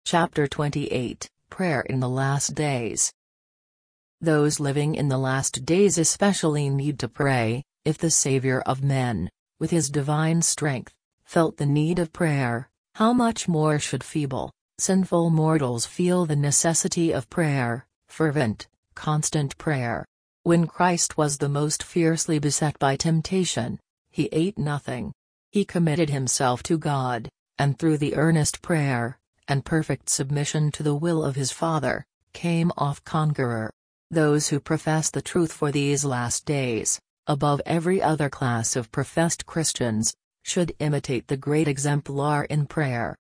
Chapter 28, Prayer in the Last Days. Those living in the last days especially need to pray. If the Savior of men, with his divine strength, felt the need of prayer, how much more should feeble, sinful mortals feel the necessity of prayer, fervent, constant prayer. When Christ was the most fiercely beset by temptation, he ate nothing. He committed himself to God, and through the earnest prayer and perfect submission to the will of his Father, came off conqueror. Those who profess the truth for these last days, above every other class of professed Christians, should imitate the great exemplar in prayer.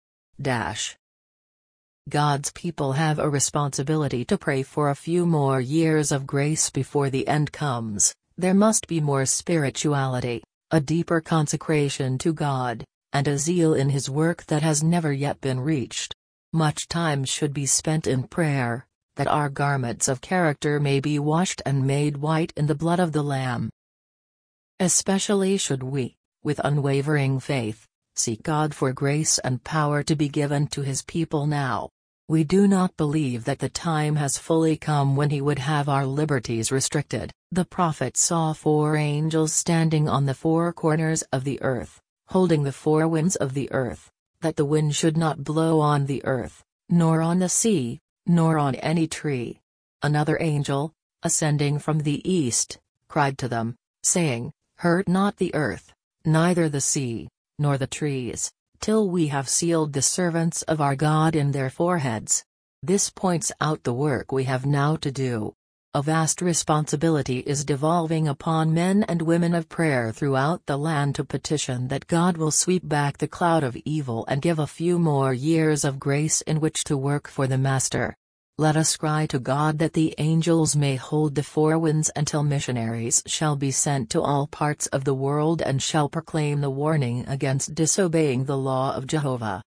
God's people have a responsibility to pray for a few more years of grace before the end comes. There must be more spirituality, a deeper consecration to God, and a zeal in His work that has never yet been reached. Much time should be spent in prayer, that our garments of character may be washed and made white in the blood of the Lamb. Especially should we, with unwavering faith, seek God for grace and power to be given to His people now. We do not believe that the time has fully come when He would have our liberties restricted. The prophet saw 4 angels standing on the 4 corners of the earth, holding the 4 winds of the earth, that the wind should not blow on the earth, nor on the sea, nor on any tree. Another angel, ascending from the east, cried to them, saying, Hurt not the earth, neither the sea, nor the trees, till we have sealed the servants of our God in their foreheads. This points out the work we have now to do. A vast responsibility is devolving upon men and women of prayer throughout the land to petition that God will sweep back the cloud of evil and give a few more years of grace in which to work for the Master. Let us cry to God that the angels may hold the 4 winds until missionaries shall be sent to all parts of the world and shall proclaim the warning against disobeying the law of Jehovah.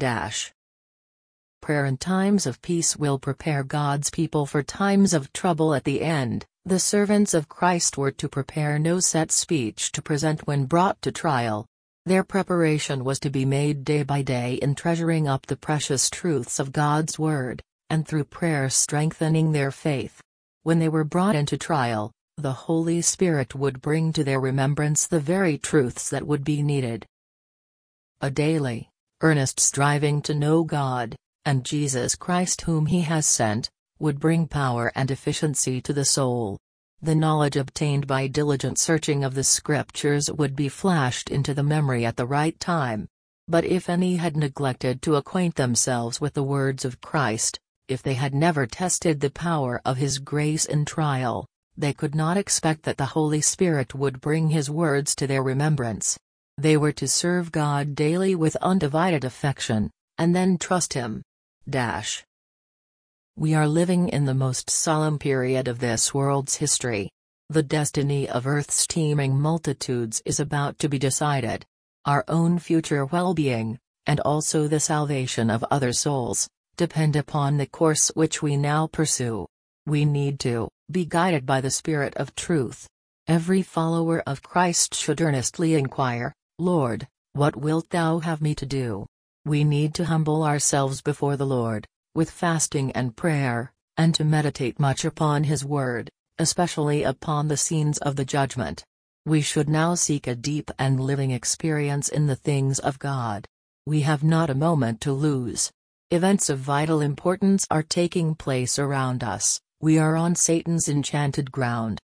Prayer in times of peace will prepare God's people for times of trouble at the end. The servants of Christ were to prepare no set speech to present when brought to trial. Their preparation was to be made day by day in treasuring up the precious truths of God's Word, and through prayer strengthening their faith. When they were brought into trial, the Holy Spirit would bring to their remembrance the very truths that would be needed. A daily, earnest striving to know God, and Jesus Christ whom He has sent, would bring power and efficiency to the soul. The knowledge obtained by diligent searching of the Scriptures would be flashed into the memory at the right time. But if any had neglected to acquaint themselves with the words of Christ, if they had never tested the power of His grace in trial, they could not expect that the Holy Spirit would bring His words to their remembrance. They were to serve God daily with undivided affection, and then trust Him. We are living in the most solemn period of this world's history. The destiny of Earth's teeming multitudes is about to be decided. Our own future well-being, and also the salvation of other souls, depend upon the course which we now pursue. We need to be guided by the Spirit of truth. Every follower of Christ should earnestly inquire, Lord, what wilt Thou have me to do? We need to humble ourselves before the Lord, with fasting and prayer, and to meditate much upon His Word, especially upon the scenes of the judgment. We should now seek a deep and living experience in the things of God. We have not a moment to lose. Events of vital importance are taking place around us. We are on Satan's enchanted ground.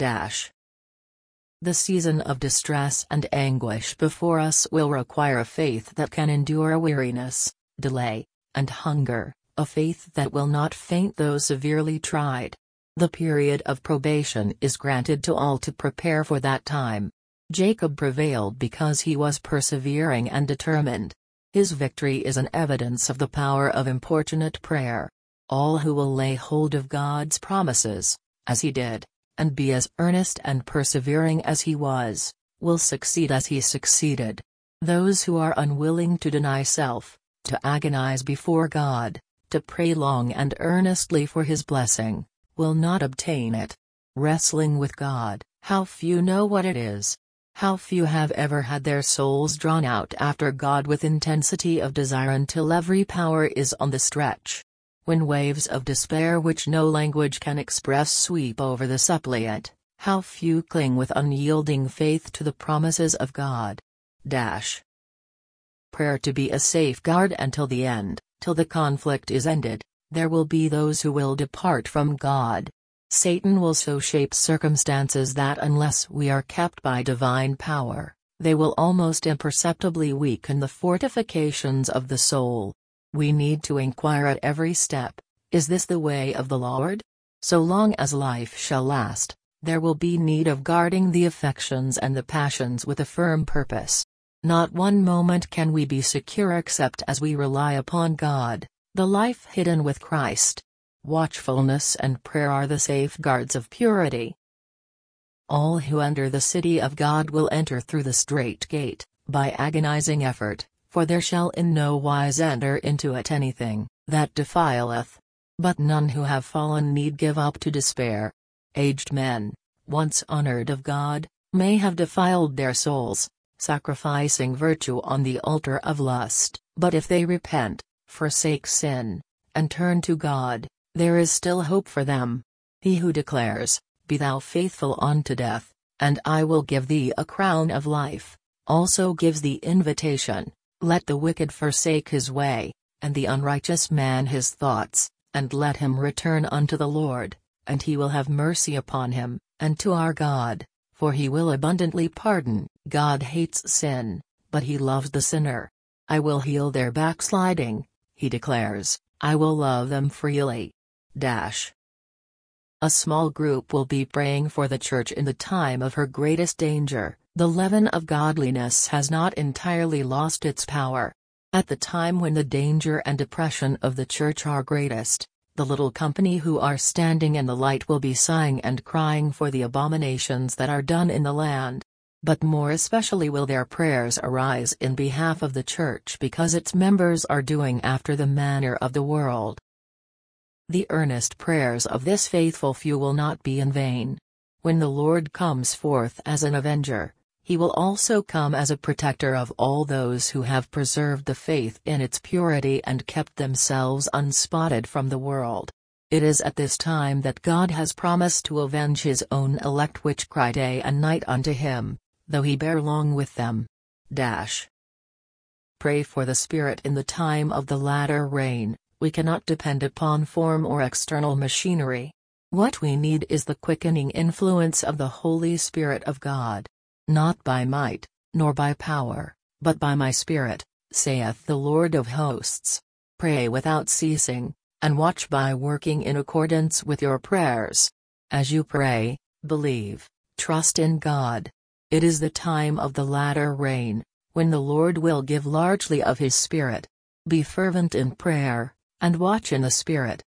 The season of distress and anguish before us will require a faith that can endure weariness, delay, and hunger, a faith that will not faint though severely tried. The period of probation is granted to all to prepare for that time. Jacob prevailed because he was persevering and determined. His victory is an evidence of the power of importunate prayer. All who will lay hold of God's promises, as he did, and be as earnest and persevering as he was, will succeed as he succeeded. Those who are unwilling to deny self, to agonize before God, to pray long and earnestly for His blessing, will not obtain it. Wrestling with God, how few know what it is. How few have ever had their souls drawn out after God with intensity of desire until every power is on the stretch. When waves of despair which no language can express sweep over the suppliant, how few cling with unyielding faith to the promises of God. Prayer to be a safeguard until the end, till the conflict is ended. There will be those who will depart from God. Satan will so shape circumstances that unless we are kept by divine power, they will almost imperceptibly weaken the fortifications of the soul. We need to inquire at every step, is this the way of the Lord? So long as life shall last, there will be need of guarding the affections and the passions with a firm purpose. Not one moment can we be secure except as we rely upon God, the life hidden with Christ. Watchfulness and prayer are the safeguards of purity. All who enter the city of God will enter through the strait gate, by agonizing effort, for there shall in no wise enter into it anything that defileth. But none who have fallen need give up to despair. Aged men, once honored of God, may have defiled their souls, sacrificing virtue on the altar of lust, but if they repent, forsake sin, and turn to God, there is still hope for them. He who declares, "Be thou faithful unto death, and I will give thee a crown of life," also gives the invitation, "Let the wicked forsake his way, and the unrighteous man his thoughts, and let him return unto the Lord, and he will have mercy upon him, and to our God, for he will abundantly pardon." God hates sin, but he loves the sinner. "I will heal their backsliding," he declares, "I will love them freely." A small group will be praying for the Church in the time of her greatest danger. The leaven of godliness has not entirely lost its power. At the time when the danger and oppression of the Church are greatest, the little company who are standing in the light will be sighing and crying for the abominations that are done in the land. But more especially will their prayers arise in behalf of the Church because its members are doing after the manner of the world. The earnest prayers of this faithful few will not be in vain. When the Lord comes forth as an avenger, he will also come as a protector of all those who have preserved the faith in its purity and kept themselves unspotted from the world. It is at this time that God has promised to avenge his own elect which cry day and night unto him, though he bear long with them. Pray for the Spirit in the time of the latter rain. We cannot depend upon form or external machinery. What we need is the quickening influence of the Holy Spirit of God. Not by might, nor by power, but by my Spirit, saith the Lord of hosts. Pray without ceasing, and watch by working in accordance with your prayers. As you pray, believe, trust in God. It is the time of the latter rain, when the Lord will give largely of his Spirit. Be fervent in prayer, and watch in the Spirit.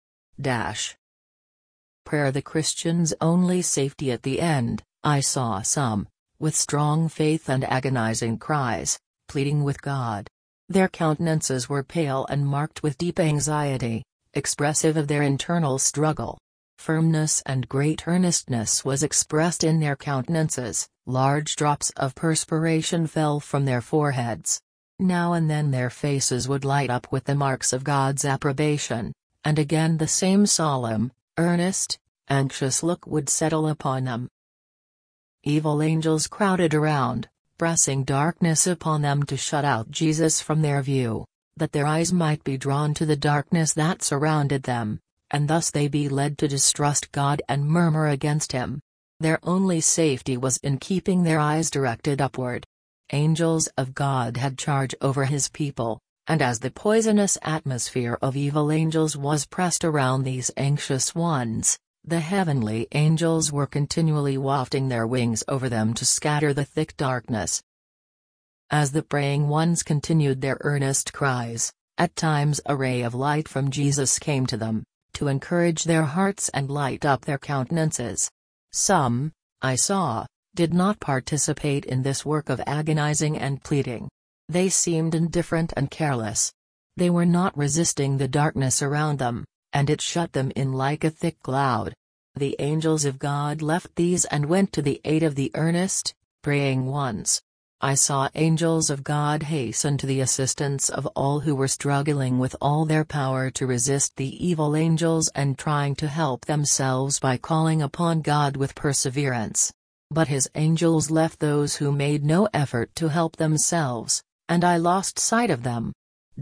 Prayer the Christian's only safety at the end. I saw some, with strong faith and agonizing cries, pleading with God. Their countenances were pale and marked with deep anxiety, expressive of their internal struggle. Firmness and great earnestness was expressed in their countenances, large drops of perspiration fell from their foreheads. Now and then their faces would light up with the marks of God's approbation, and again the same solemn, earnest, anxious look would settle upon them. Evil angels crowded around, pressing darkness upon them to shut out Jesus from their view, that their eyes might be drawn to the darkness that surrounded them, and thus they be led to distrust God and murmur against him. Their only safety was in keeping their eyes directed upward. Angels of God had charge over his people, and as the poisonous atmosphere of evil angels was pressed around these anxious ones, the heavenly angels were continually wafting their wings over them to scatter the thick darkness. As the praying ones continued their earnest cries, at times a ray of light from Jesus came to them, to encourage their hearts and light up their countenances. Some, I saw, did not participate in this work of agonizing and pleading. They seemed indifferent and careless. They were not resisting the darkness around them, and it shut them in like a thick cloud. The angels of God left these and went to the aid of the earnest, Praying once. I saw angels of God hasten to the assistance of all who were struggling with all their power to resist the evil angels and trying to help themselves by calling upon God with perseverance. But his angels left those who made no effort to help themselves, and I lost sight of them.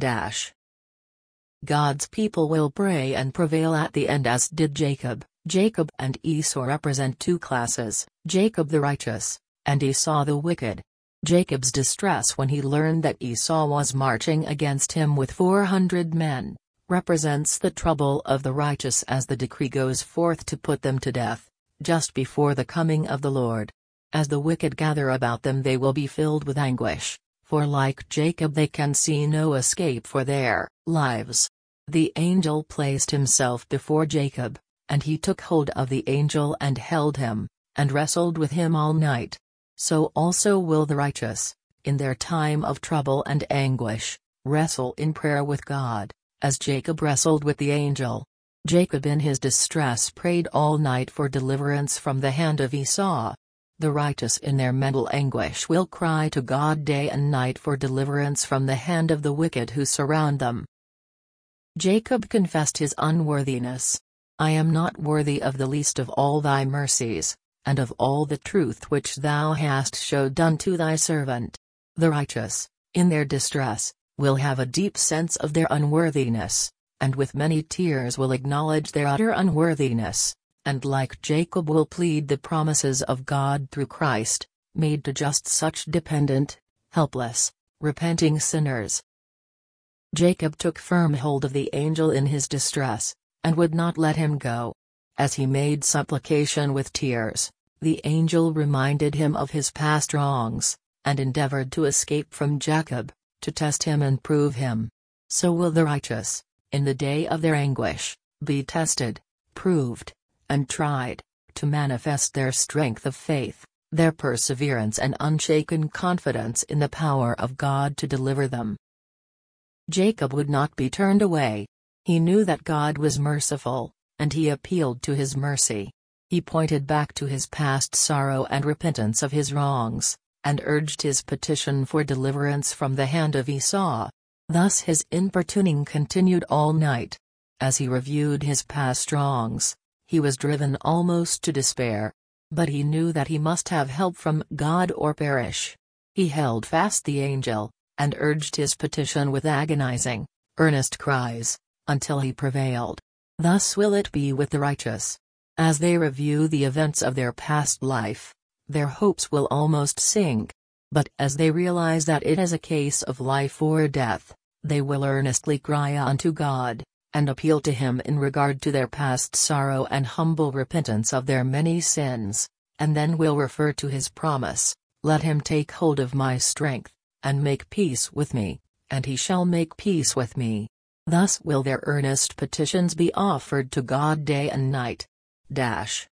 God's people will pray and prevail at the end, as did Jacob. Jacob and Esau represent two classes, Jacob the righteous, and Esau the wicked. Jacob's distress when he learned that Esau was marching against him with 400 men, represents the trouble of the righteous as the decree goes forth to put them to death, just before the coming of the Lord. As the wicked gather about them, they will be filled with anguish, for like Jacob they can see no escape for their lives. The angel placed himself before Jacob, and he took hold of the angel and held him, and wrestled with him all night. So also will the righteous, in their time of trouble and anguish, wrestle in prayer with God, as Jacob wrestled with the angel. Jacob in his distress prayed all night for deliverance from the hand of Esau. The righteous in their mental anguish will cry to God day and night for deliverance from the hand of the wicked who surround them. Jacob confessed his unworthiness. I am not worthy of the least of all thy mercies, and of all the truth which thou hast showed unto thy servant. The righteous, in their distress, will have a deep sense of their unworthiness, and with many tears will acknowledge their utter unworthiness, and like Jacob will plead the promises of God through Christ, made to just such dependent, helpless, repenting sinners. Jacob took firm hold of the angel in his distress, and would not let him go. As he made supplication with tears, the angel reminded him of his past wrongs, and endeavored to escape from Jacob, to test him and prove him. So will the righteous, in the day of their anguish, be tested, proved, and tried, to manifest their strength of faith, their perseverance and unshaken confidence in the power of God to deliver them. Jacob would not be turned away. He knew that God was merciful, and he appealed to his mercy. He pointed back to his past sorrow and repentance of his wrongs, and urged his petition for deliverance from the hand of Esau. Thus his importuning continued all night. As he reviewed his past wrongs, he was driven almost to despair. But he knew that he must have help from God or perish. He held fast the angel, and urged his petition with agonizing, earnest cries, until he prevailed. Thus will it be with the righteous. As they review the events of their past life, their hopes will almost sink. But as they realize that it is a case of life or death, they will earnestly cry unto God, and appeal to Him in regard to their past sorrow and humble repentance of their many sins, and then will refer to His promise, "Let him take hold of my strength, and make peace with me, and he shall make peace with me." Thus will their earnest petitions be offered to God day and night.